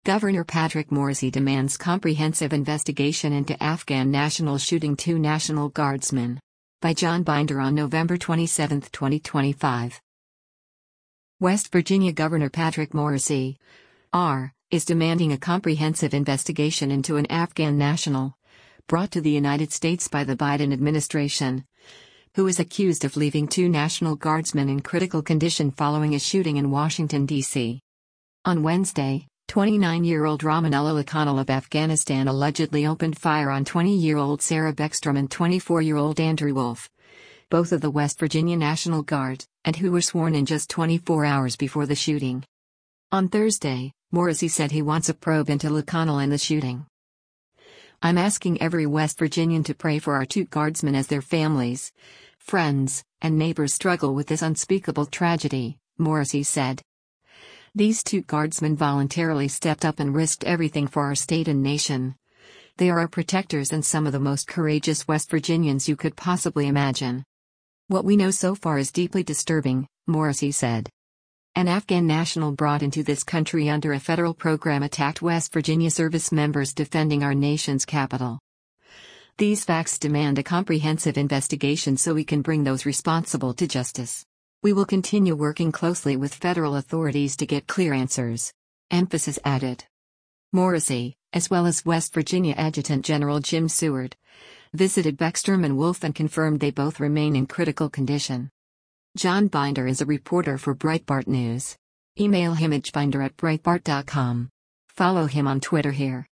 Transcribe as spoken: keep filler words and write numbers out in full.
Governor Patrick Morrisey demands comprehensive investigation into Afghan national shooting two National Guardsmen. By John Binder on November twenty-seventh, twenty twenty-five. West Virginia Governor Patrick Morrisey, R., is demanding a comprehensive investigation into an Afghan national, brought to the United States by the Biden administration, who is accused of leaving two National Guardsmen in critical condition following a shooting in Washington, D C On Wednesday, twenty-nine-year-old Ramanullah Lakanal of Afghanistan allegedly opened fire on twenty-year-old Sarah Beckstrom and twenty-four-year-old Andrew Wolf, both of the West Virginia National Guard, and who were sworn in just twenty-four hours before the shooting. On Thursday, Morrisey said he wants a probe into Lakanal and the shooting. "I'm asking every West Virginian to pray for our two guardsmen as their families, friends, and neighbors struggle with this unspeakable tragedy," Morrisey said. "These two guardsmen voluntarily stepped up and risked everything for our state and nation. They are our protectors and some of the most courageous West Virginians you could possibly imagine. What we know so far is deeply disturbing," Morrisey said. An Afghan national brought into this country under a federal program attacked West Virginia service members defending our nation's capital. "These facts demand a comprehensive investigation so we can bring those responsible to justice. We will continue working closely with federal authorities to get clear answers," emphasis added. Morrisey, as well as West Virginia Adjutant General Jim Seward, visited Beckstrom and Wolf and confirmed they both remain in critical condition. John Binder is a reporter for Breitbart News. Email him at binder at breitbart dot com. Follow him on Twitter here.